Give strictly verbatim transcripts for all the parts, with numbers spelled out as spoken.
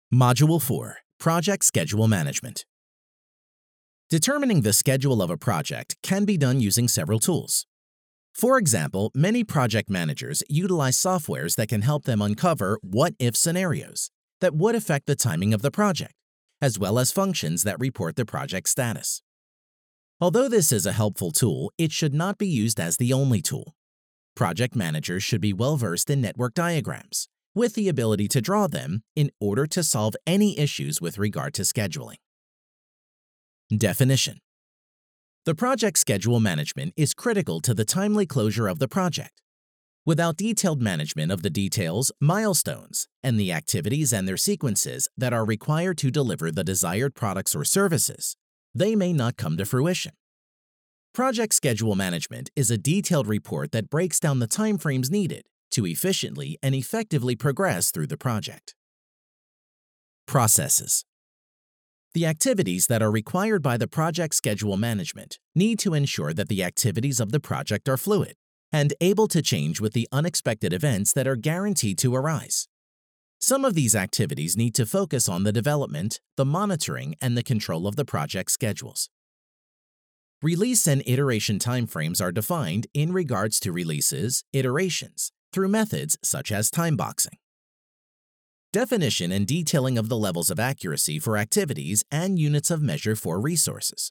Module four, Project Schedule Management. Determining the schedule of a project can be done using several tools. For example, many project managers utilize softwares that can help them uncover what-if scenarios that would affect the timing of the project, as well as functions that report the project status. Although this is a helpful tool, it should not be used as the only tool. Project managers should be well-versed in network diagrams, with the ability to draw them in order to solve any issues with regard to scheduling. Definition. The project schedule management is critical to the timely closure of the project. Without detailed management of the details, milestones, and the activities and their sequences that are required to deliver the desired products or services, they may not come to fruition. Project schedule management is a detailed report that breaks down the timeframes needed to efficiently and effectively progress through the project. Processes. The activities that are required by the project schedule management need to ensure that the activities of the project are fluid and able to change with the unexpected events that are guaranteed to arise. Some of these activities need to focus on the development, the monitoring, and the control of the project schedules. Release and iteration timeframes are defined in regards to releases, iterations, through methods such as timeboxing. Definition and detailing of the levels of accuracy for activities and units of measure for resources.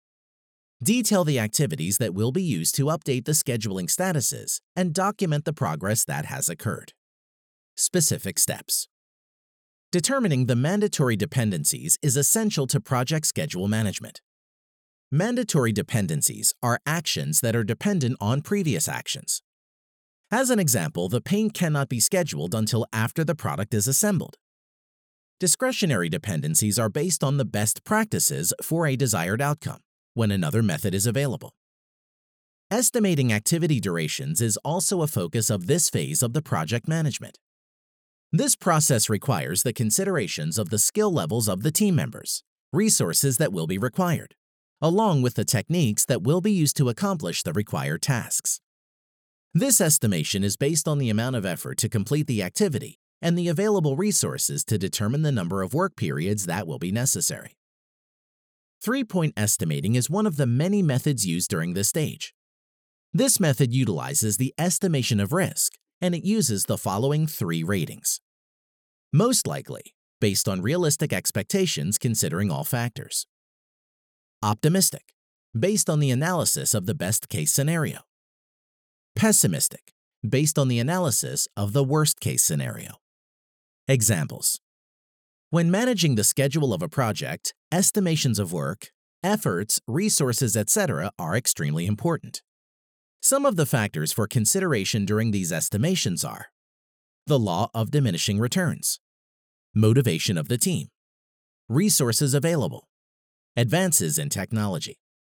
Detail the activities that will be used to update the scheduling statuses and document the progress that has occurred. Specific steps. Determining the mandatory dependencies is essential to project schedule management. Mandatory dependencies are actions that are dependent on previous actions. As an example, the paint cannot be scheduled until after the product is assembled. Discretionary dependencies are based on the best practices for a desired outcome when another method is available. Estimating activity durations is also a focus of this phase of the project management. This process requires the considerations of the skill levels of the team members, resources that will be required, along with the techniques that will be used to accomplish the required tasks. This estimation is based on the amount of effort to complete the activity and the available resources to determine the number of work periods that will be necessary. Three-point estimating is one of the many methods used during this stage. This method utilizes the estimation of risk, and it uses the following three ratings. Most likely, based on realistic expectations considering all factors. Optimistic, based on the analysis of the best-case scenario. Pessimistic, based on the analysis of the worst-case scenario. Examples. When managing the schedule of a project, estimations of work, efforts, resources, et cetera are extremely important. Some of the factors for consideration during these estimations are the law of diminishing returns, motivation of the team, resources available, advances in technology.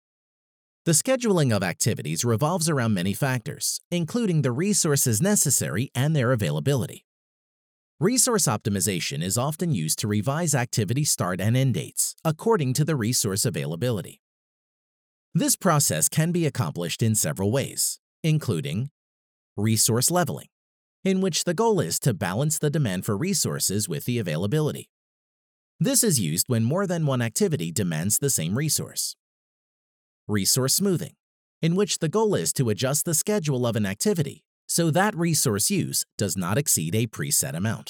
The scheduling of activities revolves around many factors, including the resources necessary and their availability. Resource optimization is often used to revise activity start and end dates according to the resource availability. This process can be accomplished in several ways, including resource leveling, in which the goal is to balance the demand for resources with the availability. This is used when more than one activity demands the same resource. Resource smoothing, in which the goal is to adjust the schedule of an activity so that resource use does not exceed a preset amount.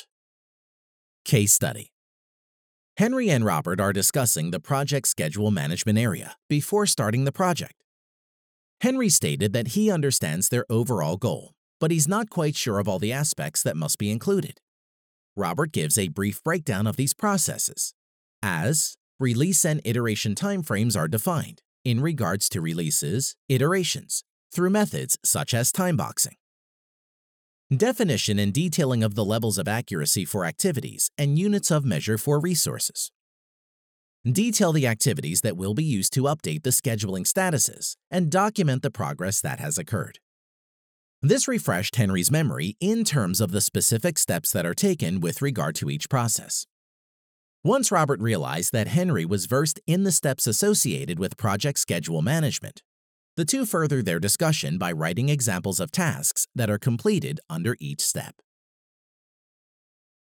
Case study. Henry and Robert are discussing the project schedule management area before starting the project. Henry stated that he understands their overall goal, but he's not quite sure of all the aspects that must be included. Robert gives a brief breakdown of these processes, as release and iteration timeframes are defined in regards to releases, iterations, through methods such as timeboxing. Definition and detailing of the levels of accuracy for activities and units of measure for resources. Detail the activities that will be used to update the scheduling statuses and document the progress that has occurred. This refreshed Henry's memory in terms of the specific steps that are taken with regard to each process. Once Robert realized that Henry was versed in the steps associated with project schedule management, the two furthered their discussion by writing examples of tasks that are completed under each step.